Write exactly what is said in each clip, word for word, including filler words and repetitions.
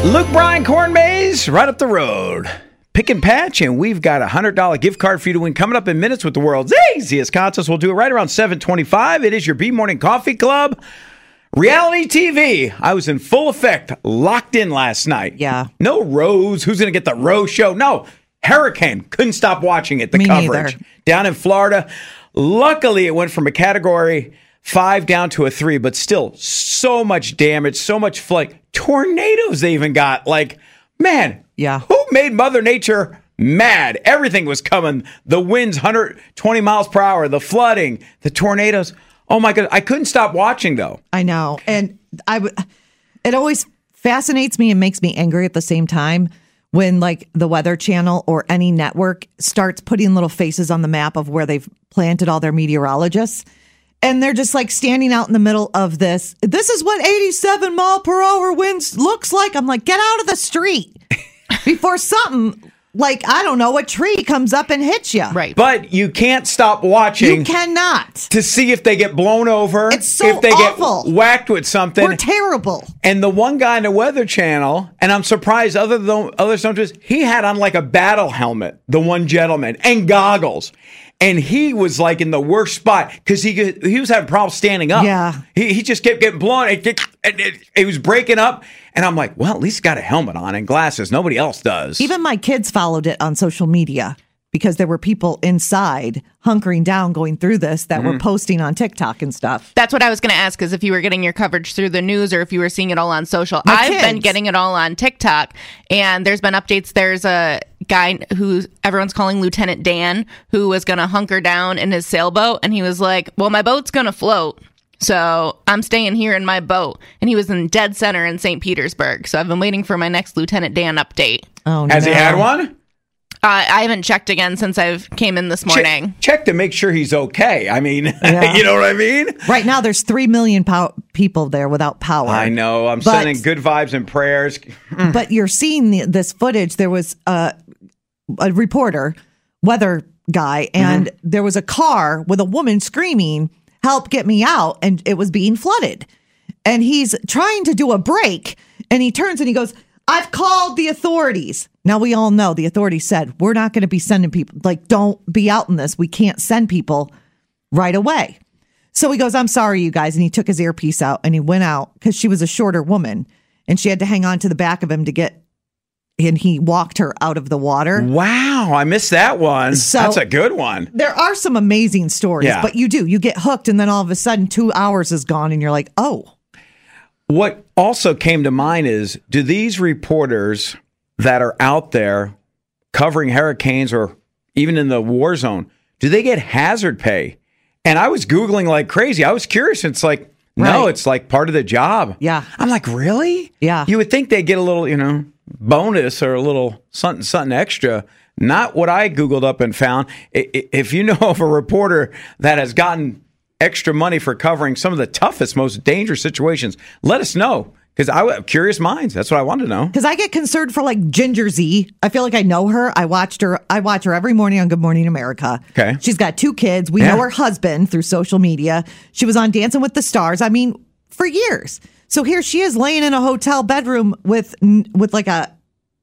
Luke Bryan, Corn Maze, right up the road. Pick and Patch, and we've got a one hundred dollars gift card for you to win coming up in minutes with the world's easiest contest. We'll do it right around seven twenty-five. It is your B-Morning Coffee Club. Reality T V. I was in full effect, locked in last night. Yeah. No Rose. Who's going to get the Rose show? No. Hurricane. Couldn't stop watching it, the Me coverage. neither. Down in Florida. Luckily, it went from a category five down to a three, but still so much damage, so much flood. Tornadoes they even got. Like, man, yeah. Who made Mother Nature mad? Everything was coming. The winds, one hundred twenty miles per hour, the flooding, the tornadoes. Oh, my God. I couldn't stop watching, though. I know. And I w- it always fascinates me and makes me angry at the same time when, like, the Weather Channel or any network starts putting little faces on the map of where they've planted all their meteorologists. And they're just like standing out in the middle of this. This is what eighty-seven mile per hour winds looks like. I'm like, get out of the street before something like, I don't know, a tree comes up and hits you. Right. But you can't stop watching. You cannot. To see if they get blown over. It's so if they awful. get whacked with something. We're terrible. And the one guy in the Weather Channel, and I'm surprised other than other sometimes, he had on like a battle helmet, the one gentleman, and goggles. And he was like in the worst spot because he he was having problems standing up. Yeah. He, he just kept getting blown. It, it, it, it was breaking up. And I'm like, well, at least got a helmet on and glasses. Nobody else does. Even my kids followed it on social media because there were people inside hunkering down going through this that Mm-hmm. were posting on TikTok and stuff. That's what I was going to ask, is if you were getting your coverage through the news or if you were seeing it all on social. My I've kids. been getting it all on TikTok, and there's been updates. There's a guy who everyone's calling Lieutenant Dan, who was going to hunker down in his sailboat, and he was like, well, my boat's going to float, so I'm staying here in my boat. And he was in dead center in Saint Petersburg, so I've been waiting for my next Lieutenant Dan update. Oh, no. Has he had one? Uh, I haven't checked again since I've came in this morning. Check, check to make sure he's okay. I mean, Yeah. you know what I mean? Right now, there's three million pow- people there without power. I know. I'm But- sending good vibes and prayers. But you're seeing the, this footage. There was a, a reporter, weather guy, and Mm-hmm. there was a car with a woman screaming, help, get me out. And it was being flooded. And he's trying to do a break. And he turns and he goes, I've called the authorities. Now, we all know the authorities said, we're not going to be sending people. Like, don't be out in this. We can't send people right away. So he goes, I'm sorry, you guys. And he took his earpiece out and he went out because she was a shorter woman and she had to hang on to the back of him to get, and he walked her out of the water. Wow, I missed that one. So- That's a good one. There are some amazing stories, Yeah. but you do. You get hooked and then all of a sudden two hours is gone and you're like, oh. What also came to mind is, do these reporters that are out there covering hurricanes or even in the war zone, do they get hazard pay? And I was Googling like crazy. I was curious. It's like, no, Right. it's like part of the job. Yeah. I'm like, really? Yeah. You would think they'd get a little, you know, bonus or a little something, something extra. Not what I Googled up and found. I- I- If you know of a reporter that has gotten extra money for covering some of the toughest, most dangerous situations, let us know. Because I have curious minds. That's what I wanted to know. Because I get concerned for like Ginger Z. I feel like I know her. I watched her. I watch her every morning on Good Morning America. Okay. She's got two kids. We Yeah. know her husband through social media. She was on Dancing with the Stars. I mean, for years. So here she is laying in a hotel bedroom with with like a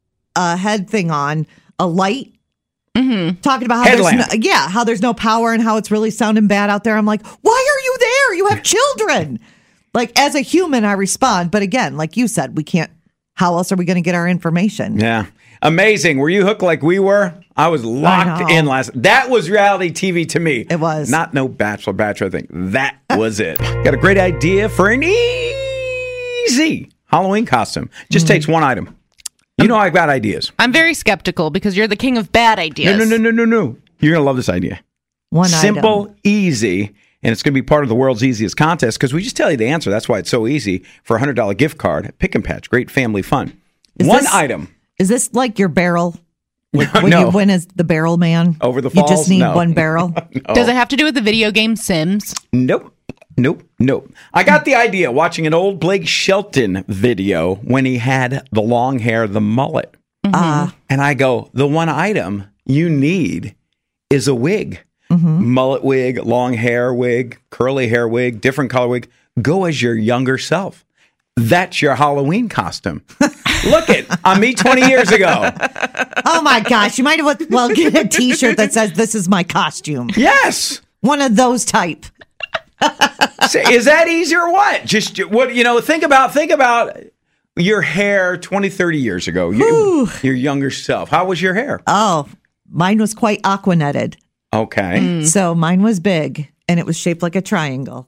a head thing on, a light. Mm-hmm. Talking about how Headlamp. there's no, yeah, how there's no power and how it's really sounding bad out there. I'm like, why are you there? You have children. Like, as a human, I respond. But again, like you said, we can't. How else are we going to get our information? Yeah. Amazing. Were you hooked like we were? I was locked know. in last. That was reality T V to me. It was. Not no Bachelor, Bachelor thing. That was it. Got a great idea for an easy Halloween costume. Just Mm-hmm. takes one item. You know I've got ideas. I'm very skeptical because you're the king of bad ideas. No, no, no, no, no, no. You're going to love this idea. One Simple, item. easy, and it's going to be part of the world's easiest contest because we just tell you the answer. That's why it's so easy for a one hundred dollars gift card at Pick and Patch. Great family fun. Is One this- item. Is this like your barrel? Like when No. you win as the barrel man? Over the You falls? just need No. one barrel? Does it have to do with the video game Sims? Nope. Nope. Nope. I got the idea watching an old Blake Shelton video when he had the long hair, the mullet. Ah, And I go, the one item you need is a wig. Mullet wig, long hair wig, curly hair wig, different color wig. Go as your younger self. That's your Halloween costume. Look it, I'm me twenty years ago. Oh my gosh, you might have well get a T-shirt that says "This is my costume." Yes. One of those type. So is that easy or what? Just what you know, think about think about your hair twenty, thirty years ago. You, your younger self. How was your hair? Oh, mine was quite aquanetted. Okay. Mm. So mine was big and it was shaped like a triangle.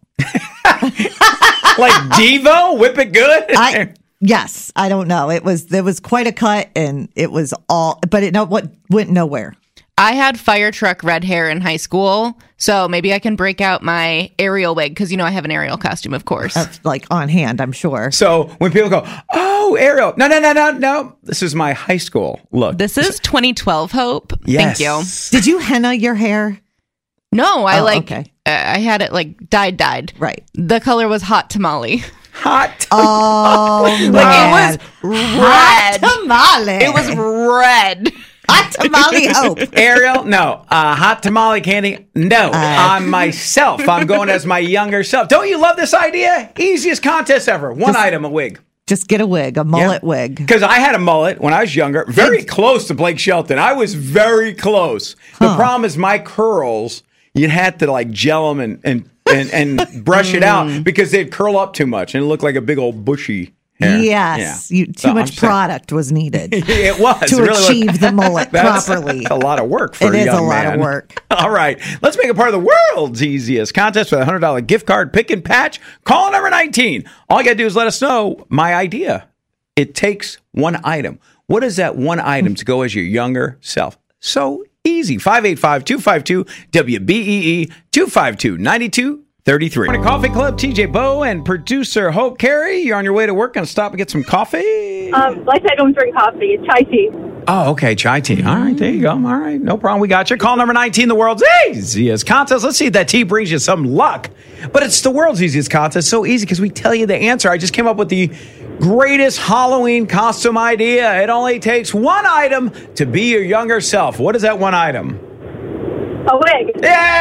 Like Devo? Whip it good? I yes, I don't know. It was there was quite a cut and it was all but it no what went nowhere. I had fire truck red hair in high school, so maybe I can break out my Ariel wig because you know I have an Ariel costume, of course. That's like on hand, I'm sure. So when people go, "Oh, Ariel," no, no, no, no, no. This is my high school look. This is twenty twelve, Hope. Yes. Thank you. Did you henna your hair? No, I Oh, like. okay. Uh, I had it like dyed, dyed. Right. The color was hot tamale. Hot. Oh, Like it was red. tamale. It was red. hot tamale hope. Ariel, no. Uh, hot tamale candy, no. Uh, I'm myself. I'm going as my younger self. Don't you love this idea? Easiest contest ever. One Just- item, a wig. Just get a wig, a mullet Yeah. wig. Because I had a mullet when I was younger, very close to Blake Shelton. I was very close. The Huh. problem is my curls, you'd have to like gel them and, and, and, and brush it out because they'd curl up too much and it looked like a big old bushy hair. Yes, Yeah. you, too So I'm much just saying- product was needed It was. to It really was. achieve the mullet That's properly. a lot of work for It a is young a lot of man. work. All right, let's make it part of the world's easiest contest with a one hundred dollars gift card pick and patch. Call number nineteen. All you got to do is let us know my idea. It takes one item. What is that one item to go as your younger self? So easy. five eight five, two five two, W B E E, two five two, nine two three three. Morning Coffee Club, T J Bowe and producer Hope Carey. You're on your way to work. Going to stop and get some coffee? Um, like I don't drink coffee. It's chai tea. Oh, okay. Chai tea. All right. There you go. All right. No problem. We got you. Call number nineteen, the world's easiest contest. Let's see if that tea brings you some luck. But it's the world's easiest contest. So easy because we tell you the answer. I just came up with the greatest Halloween costume idea. It only takes one item to be your younger self. What is that one item? A wig.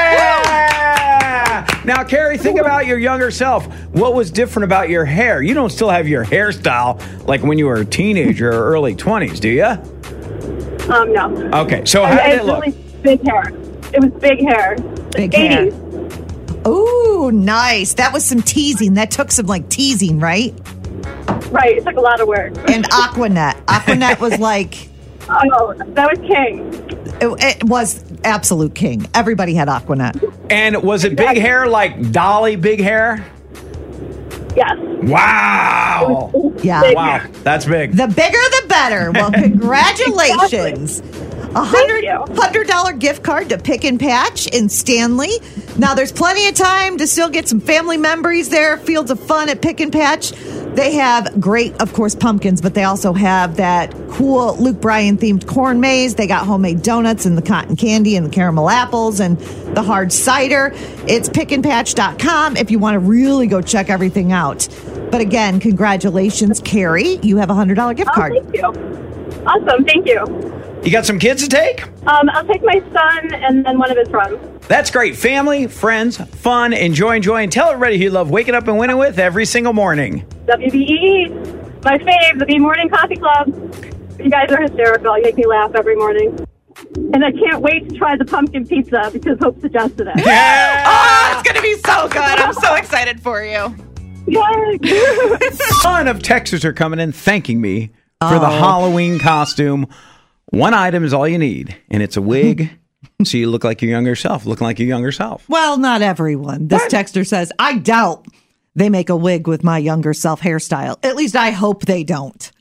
Yeah! Now, Carrie, think about your younger self. What was different about your hair? You don't still have your hairstyle like when you were a teenager or early twenties, do you? Um, no. Okay, so I, how I did had it look? really big hair. It was big hair. Big hair. eighties. Ooh, nice. That was some teasing. That took some like teasing, right? Right. It took a lot of work. And Aquanet. Aquanet was like, Oh, that was king. it, it was absolute king. Everybody had Aquanet. And was it big hair like Dolly big hair? Yes. Wow. Yeah. Big Wow, hair. that's big. The bigger the better. Well, congratulations. A hundred you. hundred dollar gift card to Pick and Patch in Stanley. Now there's plenty of time to still get some family memories there. Fields of fun at Pick and Patch. They have great, of course, pumpkins, but they also have that cool Luke Bryan themed corn maze. They got homemade donuts and the cotton candy and the caramel apples and the hard cider. It's pick and patch dot com if you want to really go check everything out. But again, congratulations, Carrie. You have a hundred dollar gift Oh, card. thank you. Awesome. Thank you. You got some kids to take? Um, I'll take my son and then one of his friends. That's great. Family, friends, fun, enjoy, enjoy, and tell everybody who you love waking up and winning with every single morning. W B E E, my fave, the B Morning Coffee Club. You guys are hysterical. You make me laugh every morning. And I can't wait to try the pumpkin pizza because Hope suggested it. Yeah! Oh, it's going to be so good. I'm so excited for you. Yay! Ton of texters are coming in thanking me for the Halloween costume. One item is all you need, and it's a wig, so you look like your younger self, looking like your younger self. Well, not everyone. This What? texter says, I doubt they make a wig with my younger self hairstyle. At least I hope they don't.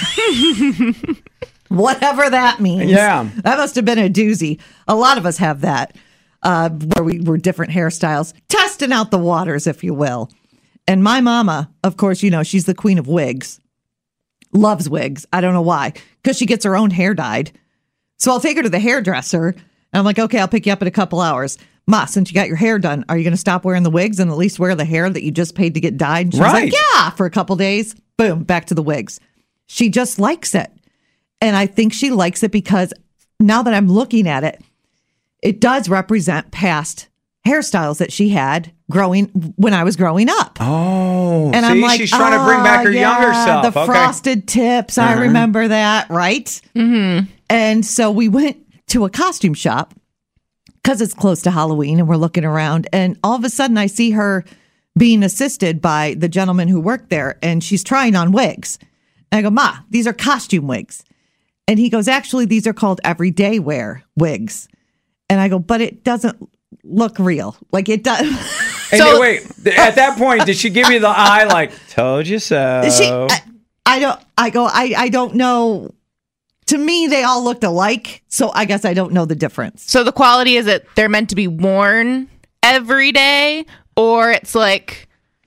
Whatever that means. Yeah. That must have been a doozy. A lot of us have that, uh, where we were different hairstyles, testing out the waters, if you will. And my mama, of course, you know, she's the queen of wigs. Loves wigs. I don't know why. Because she gets her own hair dyed. So I'll take her to the hairdresser. And I'm like, okay, I'll pick you up in a couple hours. Ma, since you got your hair done, are you going to stop wearing the wigs and at least wear the hair that you just paid to get dyed? And she was Right. like, yeah, for a couple days. Boom, back to the wigs. She just likes it. And I think she likes it because now that I'm looking at it, it does represent past hairstyles that she had growing when I was growing up. Oh, And see, I'm like, she's trying to bring back her oh, yeah, younger self. The Okay. frosted tips, I Uh-huh. remember that, right? Mm-hmm. And so we went to a costume shop because it's close to Halloween, and we're looking around, and all of a sudden I see her being assisted by the gentleman who worked there, and she's trying on wigs. And I go, Ma, these are costume wigs. And he goes, actually, these are called everyday wear wigs. And I go, but it doesn't look real. Like it does. And So- wait, at that point, did she give you the eye like, told you so? She, I, I don't, I go, I, I don't know. To me, they all looked alike. So I guess I don't know the difference. So the quality is that they're meant to be worn every day, or it's like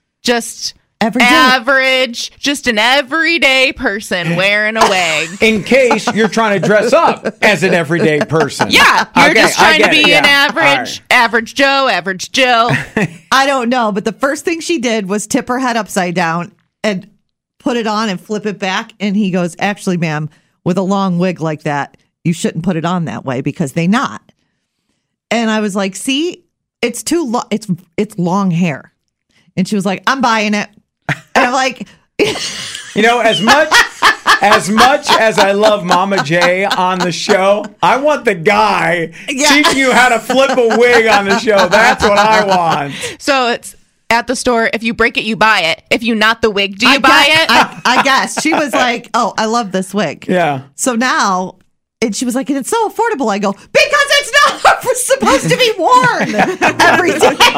just Every day. average, just an everyday person wearing a wig. In case you're trying to dress up as an everyday person. Yeah, you're Okay, just I trying to get be it, an yeah. average, All average Joe, average Jill. I don't know. But the first thing she did was tip her head upside down and put it on and flip it back. And he goes, actually, ma'am, with a long wig like that, you shouldn't put it on that way because they not. And I was like, see, it's too long. It's, it's long hair. And she was like, I'm buying it. And I'm like, You know, as much as much as I love Mama J on the show, I want the guy Yeah. teaching you how to flip a wig on the show. That's what I want. So it's at the store. If you break it, you buy it. If you not the wig, do you I buy guess, it? I, I guess. She was like, oh, I love this wig. Yeah. So now, and she was like, and it's so affordable. I go, because it's not supposed to be worn every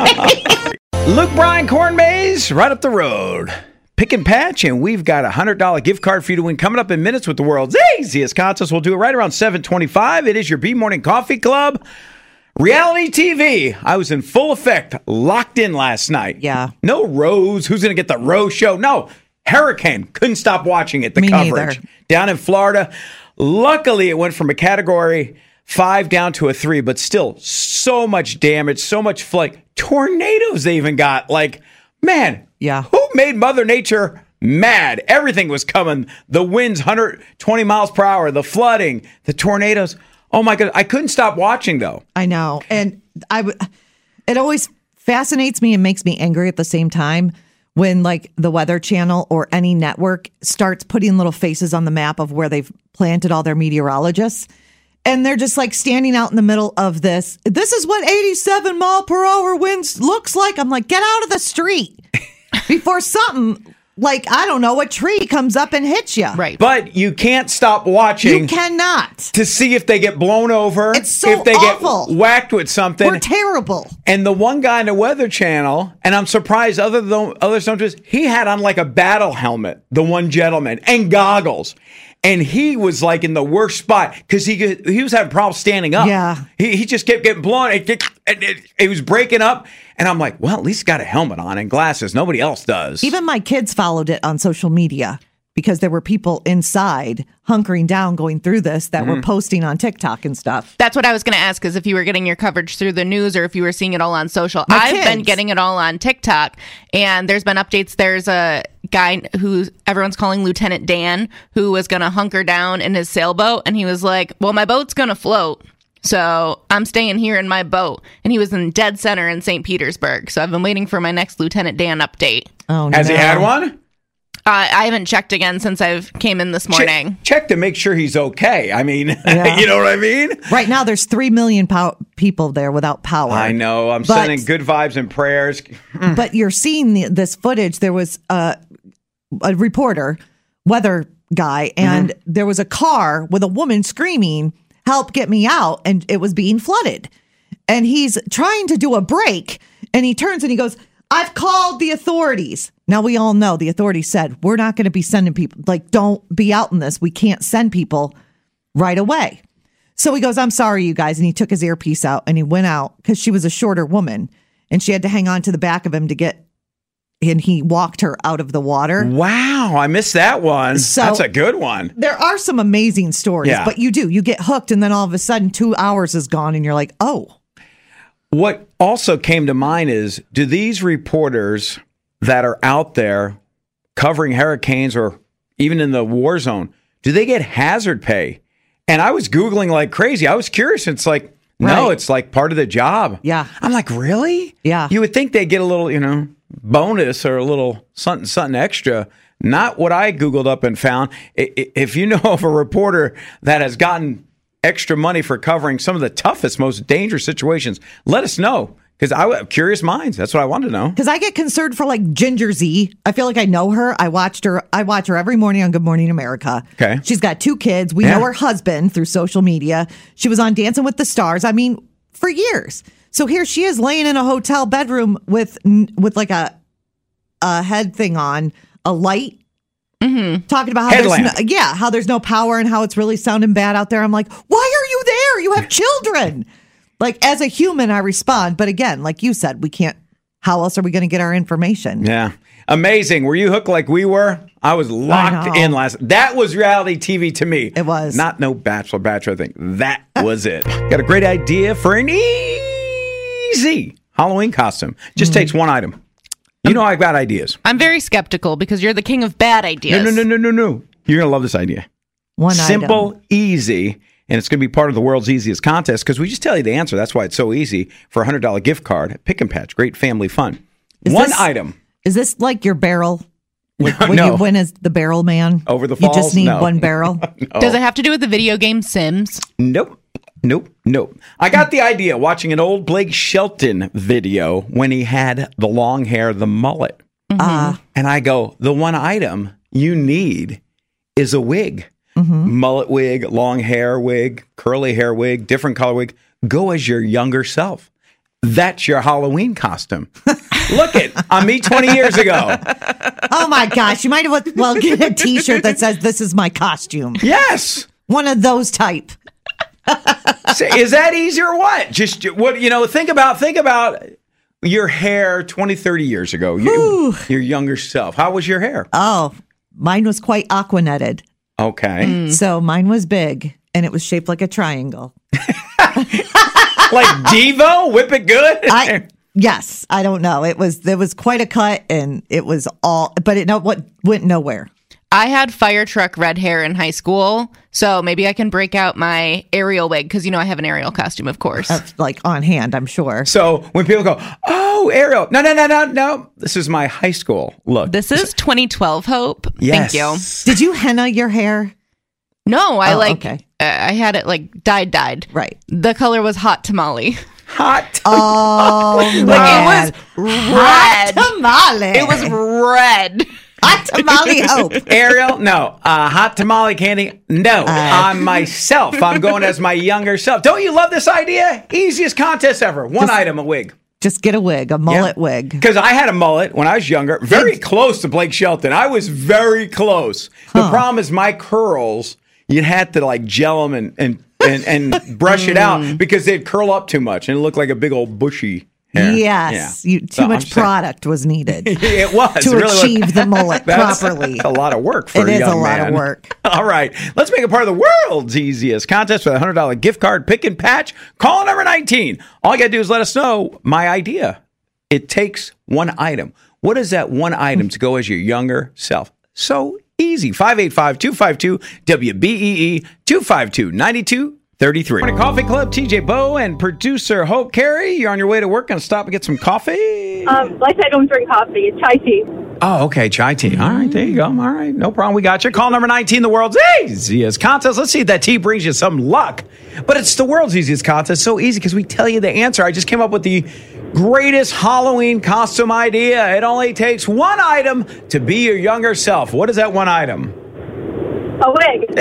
day. Luke Bryan Corn Maze, right up the road. Pick and patch, and we've got a one hundred dollars gift card for you to win coming up in minutes with the world's easiest contest. We'll do it right around seven twenty-five. It is your B Morning Coffee Club. Reality T V. I was in full effect, locked in last night. Yeah. No Rose. Who's going to get the Rose show? No. Hurricane. Couldn't stop watching it. The Me coverage. neither. Down in Florida. Luckily, it went from a category five down to a three, but still so much damage, so much flood. Tornadoes they even got. Like, man. Yeah. Who made Mother Nature mad? Everything was coming. The winds, one hundred twenty miles per hour, the flooding, the tornadoes. Oh my God. I couldn't stop watching though. I know. And I would, it always fascinates me and makes me angry at the same time when like the Weather Channel or any network starts putting little faces on the map of where they've planted all their meteorologists. And they're just like standing out in the middle of this. This is what eighty-seven mile per hour winds looks like. I'm like, get out of the street before something like, I don't know, a tree comes up and hits you. Right. But you can't stop watching You cannot. to see if they get blown over. It's so if they awful. get whacked with something. We're terrible. And the one guy in the Weather Channel, and I'm surprised other than other sometimes, he had on like a battle helmet, the one gentleman, and goggles. And he was like in the worst spot because he he was having problems standing up. Yeah. He, he just kept getting blown. It, it, it, it was breaking up. And I'm like, well, at least he got a helmet on and glasses. Nobody else does. Even my kids followed it on social media because there were people inside hunkering down going through this that Mm-hmm. were posting on TikTok and stuff. That's what I was going to ask, is if you were getting your coverage through the news or if you were seeing it all on social. My I've been kids. getting it all on TikTok, and there's been updates. There's a guy who everyone's calling Lieutenant Dan, who was going to hunker down in his sailboat, and he was like, well, my boat's going to float, so I'm staying here in my boat. And he was in dead center in Saint Petersburg, so I've been waiting for my next Lieutenant Dan update. Oh, Has no. he had one? Uh, I haven't checked again since I've came in this morning. Check, check to make sure he's okay. I mean, Yeah. you know what I mean? Right now, there's three million pow- people there without power. I know. I'm But- sending good vibes and prayers. But you're seeing the, this footage. There was a, a reporter, weather guy, and Mm-hmm. there was a car with a woman screaming, help, get me out. And it was being flooded. And he's trying to do a break. And he turns and he goes, I've called the authorities. Now, we all know the authorities said, we're not going to be sending people. Like, don't be out in this. We can't send people right away. So he goes, I'm sorry, you guys. And he took his earpiece out and he went out because she was a shorter woman and she had to hang on to the back of him to get, and he walked her out of the water. Wow, I missed that one. So- That's a good one. There are some amazing stories, Yeah. but you do. You get hooked and then all of a sudden two hours is gone and you're like, oh. What also came to mind is, do these reporters that are out there covering hurricanes or even in the war zone, do they get hazard pay? And I was Googling like crazy. I was curious. It's like No, Right. it's like part of the job. Yeah. I'm like, really? Yeah. You would think they'd get a little, you know, bonus or a little something, something extra. Not what I Googled up and found. I- I- If you know of a reporter that has gotten extra money for covering some of the toughest, most dangerous situations, let us know. Because I curious minds. That's what I wanted to know. Because I get concerned for like Ginger Z. I feel like I know her. I watched her. I watch her every morning on Good Morning America. Okay. She's got two kids. We Yeah. know her husband through social media. She was on Dancing with the Stars. I mean, for years. So here she is laying in a hotel bedroom with with like a a head thing on, a light. Mm-hmm. Talking about how Headlamp. there's no, yeah, how there's no power and how it's really sounding bad out there. I'm like, why are you there? You have children. Like, as a human, I respond. But again, like you said, we can't. How else are we going to get our information? Yeah. Amazing. Were you hooked like we were? I was locked know. in last. That was reality T V to me. It was. Not no Bachelor, Bachelor thing. That was it. Got a great idea for an easy Halloween costume. Just Mm-hmm. takes one item. You know I got ideas. I'm very skeptical because you're the king of bad ideas. No, no, no, no, no, no. You're going to love this idea. One Simple, item. easy, and it's going to be part of the world's easiest contest because we just tell you the answer. That's why it's so easy for a one hundred dollars gift card at Pick and Patch. Great family fun. Is One this- item. Is this like your barrel? Like when No. you win as the barrel man? Over the You just falls? need No. one barrel? Does it have to do with the video game Sims? Nope. Nope. Nope. I got the idea watching an old Blake Shelton video when he had the long hair, the mullet. Ah. And I go, the one item you need is a wig. Mullet wig, long hair wig, curly hair wig, different color wig. Go as your younger self. That's your Halloween costume. Look it, on me twenty years ago. Oh my gosh. You might have well get a t shirt that says, "This is my costume." Yes. One of those type. So is that easy or what? Just what, you know, think about, think about your hair twenty, thirty years ago. You, your younger self. How was your hair? Oh, mine was quite aquanetted. Okay. So mine was big and it was shaped like a triangle. Like Devo? Whip it good? I yes, I don't know. It was there was quite a cut and it was all but it no what went nowhere. I had fire truck red hair in high school, so maybe I can break out my Ariel wig because you know I have an Ariel costume, of course. That's like on hand, I'm sure. So when people go, oh, Ariel. No, no, no, no, no. This is my high school look. This is twenty twelve, Hope. Yes. Thank you. Did you henna your hair? No, I Oh, like. okay. Uh, I had it like dyed, dyed. Right. The color was hot tamale. Hot. Oh, Like it was red. tamale. It was red. hot tamale hope. Ariel, no. Uh, hot tamale candy, no. I'm myself. I'm going as my younger self. Don't you love this idea? Easiest contest ever. One item, a wig. Just get a wig, a mullet wig. Because I had a mullet when I was younger, very close to Blake Shelton. I was very close. The problem is my curls, you'd have to like gel them and, and, and, and brush it out because they'd curl up too much and look like a big old bushy hair. Yes, Yeah. you, too So I'm much just saying- product was needed It was. to It really achieve was. the mullet That's properly. a lot of work for It a is young a lot of man. work. All right. Let's make it part of the world's easiest contest with a one hundred dollars gift card, Pick and Patch. Call number nineteen. All you got to do is let us know my idea. It takes one item. What is that one item to go as your younger self? So easy. five eight five, two five two, W B E E, two five two, nine two three three. Morning Coffee Club, T J Bowe and producer Hope Carey. You're on your way to work. Going to stop and get some coffee? Um, like I don't drink coffee. It's chai tea. Oh, okay. Chai tea. All right. There you go. All right. No problem. We got you. Call number nineteen, the world's easiest contest. Let's see if that tea brings you some luck. But it's the world's easiest contest. So easy because we tell you the answer. I just came up with the greatest Halloween costume idea. It only takes one item to be your younger self. What is that one item? A wig.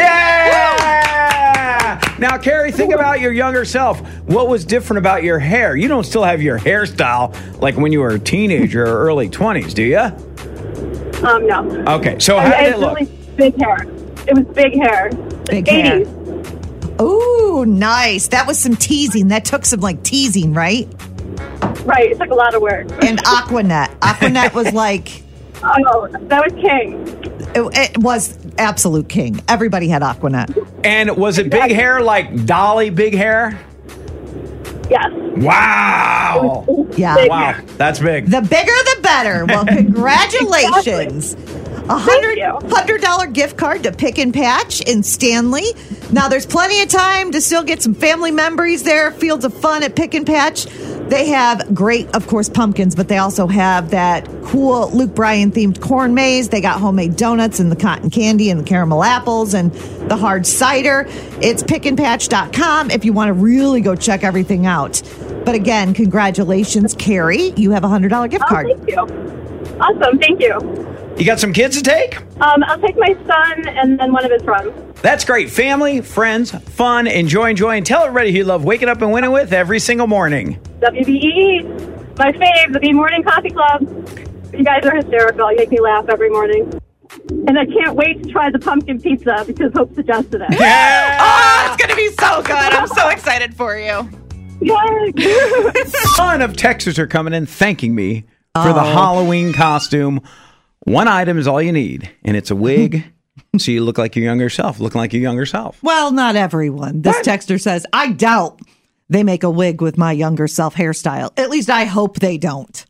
Yeah! Now, Carrie, think about your younger self. What was different about your hair? You don't still have your hairstyle like when you were a teenager or early twenties, do you? Um, no. Okay, so I, how I did it had look? really big hair. It was big hair. Big hair. eighties. Ooh, nice. That was some teasing. That took some like teasing, right? Right. It took a lot of work. And Aquanet. Aquanet was like, Oh, that was king. it, it was absolute king. Everybody had Aquanet. And was it big hair like Dolly big hair? Yes. Wow. Yeah. Big Wow, hair. that's big. The bigger, the better. Well, congratulations. A hundred you. hundred dollar gift card to Pick and Patch in Stanley. Now there's plenty of time to still get some family memories there. Fields of fun at Pick and Patch. They have great, of course, pumpkins, but they also have that cool Luke Bryan themed corn maze. They got homemade donuts and the cotton candy and the caramel apples and the hard cider. It's pick and patch dot com if you want to really go check everything out. But again, congratulations, Carrie. You have a hundred dollar gift Oh, card. thank you. Awesome. Thank you. You got some kids to take? Um, I'll take my son and then one of his friends. That's great. Family, friends, fun, enjoy, enjoy, and tell everybody who you love waking up and winning with every single morning. W B E E, my fave, the B Morning Coffee Club. You guys are hysterical. You make me laugh every morning. And I can't wait to try the pumpkin pizza because Hope suggested it. Yeah! Oh, it's going to be so good. I'm so excited for you. Yay! A ton of texters are coming in thanking me for the Halloween costume. One item is all you need, and it's a wig, so you look like your younger self, looking like your younger self. Well, not everyone. This What? texter says, I doubt they make a wig with my younger self hairstyle. At least I hope they don't.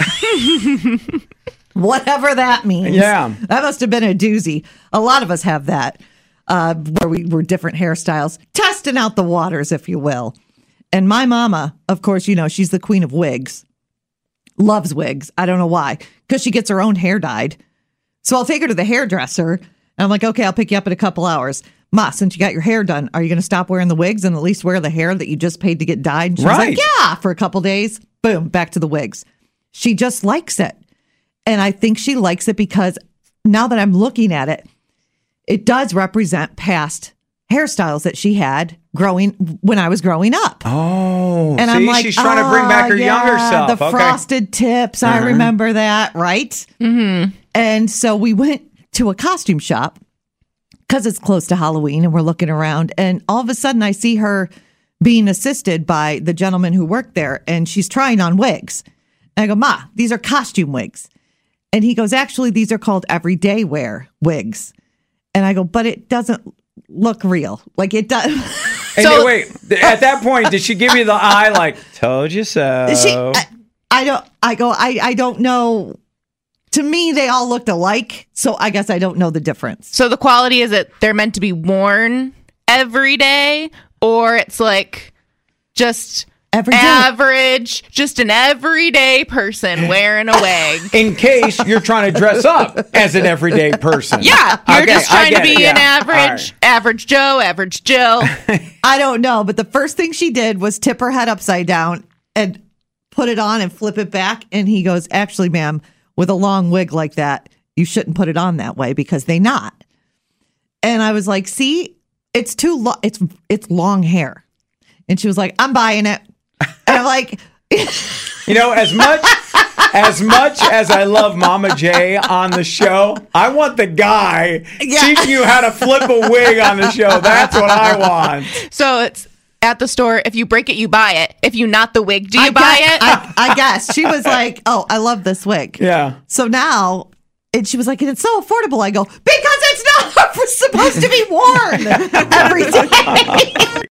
Whatever that means. Yeah. That must have been a doozy. A lot of us have that, uh, where we were different hairstyles, testing out the waters, if you will. And my mama, of course, you know, she's the queen of wigs. Loves wigs. I don't know why. Because she gets her own hair dyed. So I'll take her to the hairdresser. And I'm like, okay, I'll pick you up in a couple hours. Ma, since you got your hair done, are you going to stop wearing the wigs and at least wear the hair that you just paid to get dyed? And she was Right. like, yeah, for a couple days. Boom, back to the wigs. She just likes it. And I think she likes it because now that I'm looking at it, it does represent past hairstyles that she had growing when I was growing up. Oh, And see, I'm like, she's trying to bring back her "Oh, yeah, younger self. The Okay. frosted tips. I Uh-huh. remember that, right? Mm-hmm. And so we went to a costume shop because it's close to Halloween and we're looking around. And all of a sudden I see her being assisted by the gentleman who worked there and she's trying on wigs. And I go, Ma, these are costume wigs. And he goes, actually, these are called everyday wear wigs. And I go, but it doesn't look real. Like it does. And So- then, wait, at that point, did she give you the eye like, told you so? She, I, I don't, I go, I, I don't know. To me, they all looked alike. So I guess I don't know the difference. So the quality is that they're meant to be worn every day, or it's like just Every day. average, just an everyday person wearing a wig. In case you're trying to dress up as an everyday person. Yeah, you're Okay, just I trying to get be it, an yeah. average, All average Joe, average Jill. I don't know. But the first thing she did was tip her head upside down and put it on and flip it back. And he goes, actually, ma'am, with a long wig like that, you shouldn't put it on that way because they not. And I was like, see, it's too long. It's, it's long hair. And she was like, I'm buying it. And I'm like, You know, as much as much as I love Mama J on the show, I want the guy Yeah. teaching you how to flip a wig on the show. That's what I want. So it's at the store. If you break it, you buy it. If you not the wig, do you I buy guess, it? I, I guess. She was like, oh, I love this wig. Yeah. So now, and she was like, and it's so affordable. I go, because it's not supposed to be worn every day.